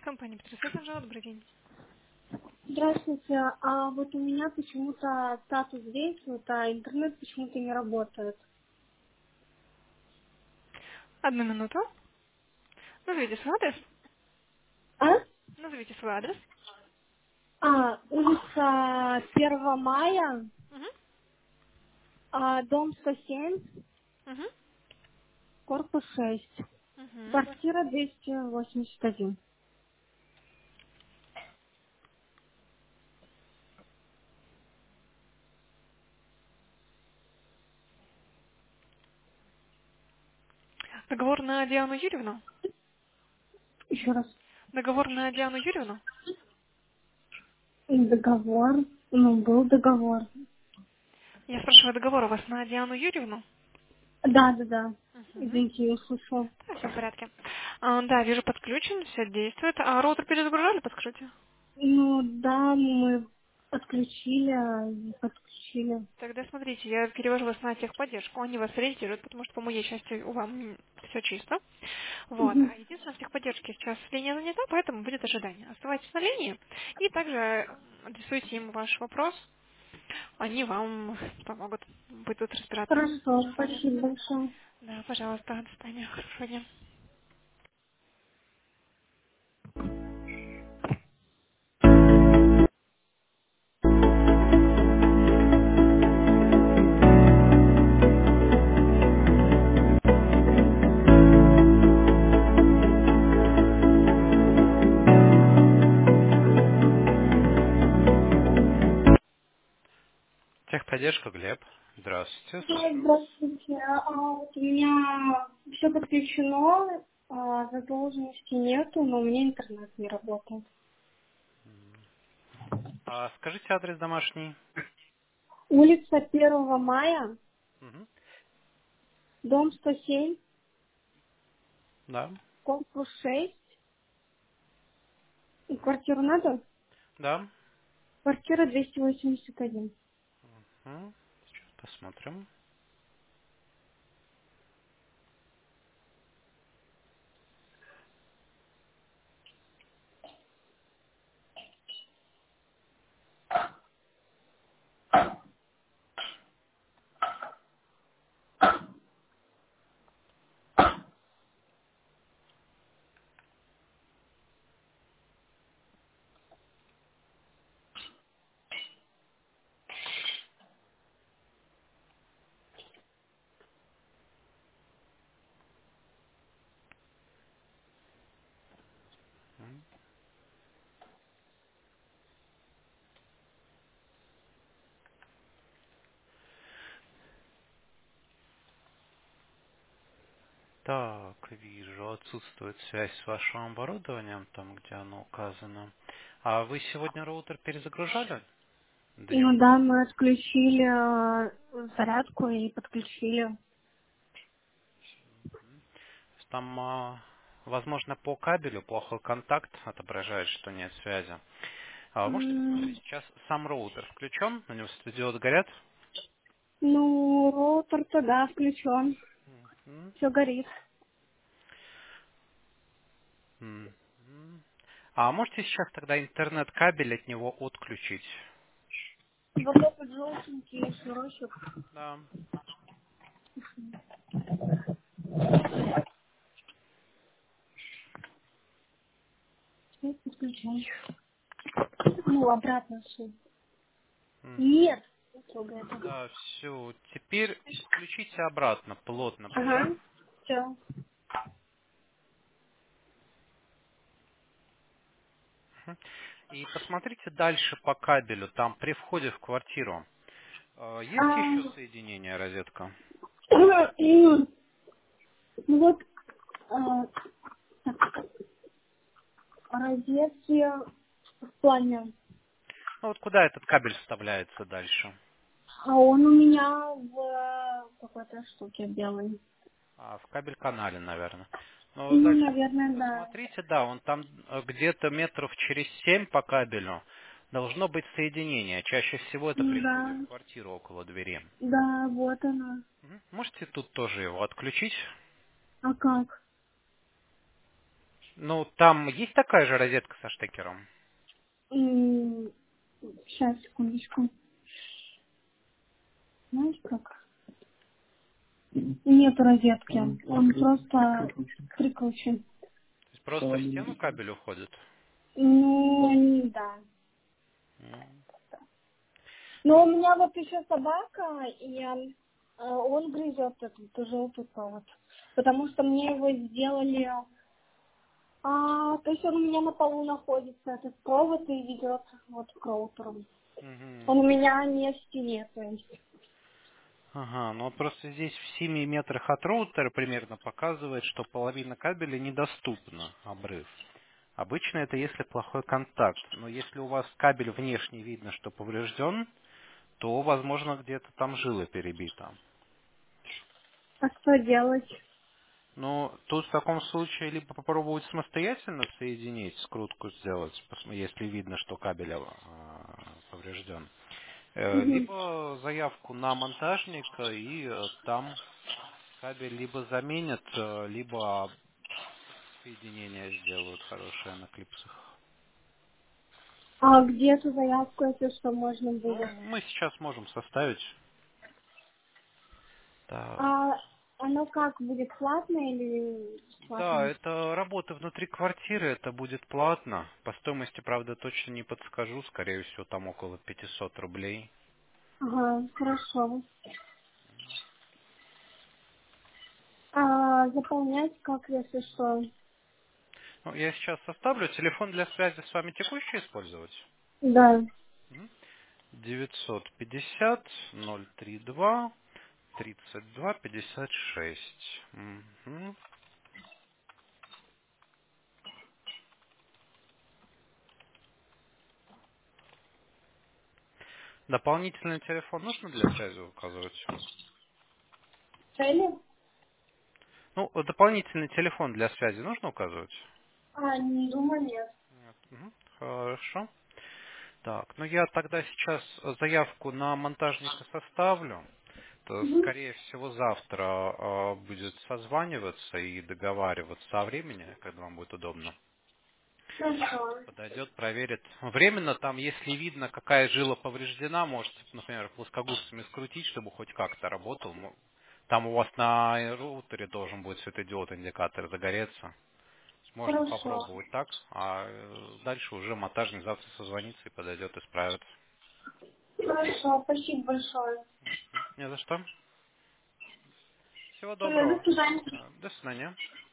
Компания «Петросвет», Анжела, добрый день. Здравствуйте. А вот у меня почему-то статус действует, а интернет почему-то не работает. Одну минуту. Назовите свой адрес. А? Назовите свой адрес. Улица 1 мая, Угу. дом 107, Угу. корпус 6, Угу. квартира 281. Договор на Диану Юрьевну. Еще раз. Договор на Диану Юрьевну. Договор. Ну, был договор. Я спрашиваю, договор у вас на Диану Юрьевну? Да. Угу. Извините, не услышала. Да, все в порядке. Да, вижу, подключен, все действует. А роутер перезагружали, подскажите? Ну, да, мы подключили. Тогда смотрите, я перевожу вас на техподдержку, они вас ориентируют, потому что по моей части у вас все чисто. Вот. Мгм. А единственное, в техподдержке сейчас линия занята, поэтому будет ожидание. Оставайтесь на линии и также адресуйте им ваш вопрос. Они вам помогут, будут разбираться Хорошо, с вами. спасибо большое. Да, пожалуйста, до свидания. Хорошего дня. Техподдержка, Глеб. Здравствуйте, Да, слушаю вас. здравствуйте. Вот у меня все подключено, задолженности нету, но у меня интернет не работает. Скажите адрес домашний. Улица 1 мая, Мгм. дом 107, Да. корпус 6. И квартиру надо? Да. Квартира 281. Сейчас посмотрим. Так, вижу, отсутствует связь с вашим оборудованием, там, где оно указано. А вы сегодня роутер перезагружали Ну днем? да, мы отключили зарядку и подключили. Там, возможно, по кабелю плохой контакт отображает, что нет связи. Можете посмотреть, М, сейчас сам роутер включен, у него светодиоды горят. Ну, роутер-то да, включен. М, Все горит. м. А можете сейчас тогда интернет-кабель от него отключить? Вот этот желтенький шнурочек. Да. Сейчас подключай. Ну, обратно все. Нет. Трогай это. Да, все. Теперь включите обратно, плотно прижав. Ага. Все. Мгм. И посмотрите дальше по кабелю, там при входе в квартиру. Есть еще соединение, розетка? Ну вот а, розетки в плане. Ну вот куда этот кабель вставляется дальше? А он у меня в какой-то штуке белый. В кабель-канале, наверное. Но вот Ну, дальше наверное, да. посмотрите, да, он там где-то метров через 7 по кабелю должно быть соединение. Чаще всего это при Ну входе да. в квартиру около двери. Да, вот она. Можете тут тоже его отключить? А как? Ну, там есть такая же розетка со штекером? Сейчас, секундочку. Знаешь как? Нет розетки. Он просто прикручен. То есть просто в стену кабель уходит? Ну, да. М. Но у Ну, меня вот еще собака, и он грызет этот желтый провод. Потому что мне его сделали... то есть он у меня на полу находится, этот провод, и ведет вот к роутеру. Он мгм. у меня не в стене, то есть. Ага, ну вот просто здесь в 7 метрах от роутера примерно показывает, что половина кабеля недоступна, обрыв. Обычно это если плохой контакт, но если у вас кабель внешне видно, что поврежден, то, возможно, где-то там жила перебита. А что делать? Но тут в таком случае либо попробовать самостоятельно соединить, скрутку сделать, если видно, что кабель поврежден. Мгм. Либо заявку на монтажника, и там кабель либо заменят, либо соединение сделают хорошее на клипсах. А где эту заявку, если что, можно Ну, будет? мы сейчас можем составить. Да, А оно как, будет платно или да, бесплатно? это работа внутри квартиры, это будет платно. По стоимости, правда, точно не подскажу. Скорее всего, там около 500 рублей. Ага, хорошо. Заполнять как, если что? Ну, я сейчас составлю. Телефон для связи с вами текущий использовать? Да. Мгм. 950-032 32-56. Мгм. Дополнительный телефон нужно для связи указывать? Цели? Ну, дополнительный телефон для связи нужно указывать? Не думаю, нет. Нет. Мгм. Хорошо. Так, ну я тогда сейчас заявку на монтажника составлю. То, Мгм. скорее всего, завтра будет созваниваться и договариваться о времени, когда вам будет удобно. Хорошо. Подойдет, проверит. Временно там, если видно, какая жила повреждена, можете, например, плоскогубцами скрутить, чтобы хоть как-то работал. Там у вас на роутере должен будет светодиод индикатор загореться. Можно Хорошо. попробовать так, а дальше уже монтажник завтра созвонится и подойдет, исправит. Хорошо, спасибо большое. Не за что. Всего До доброго. свидания. До свидания.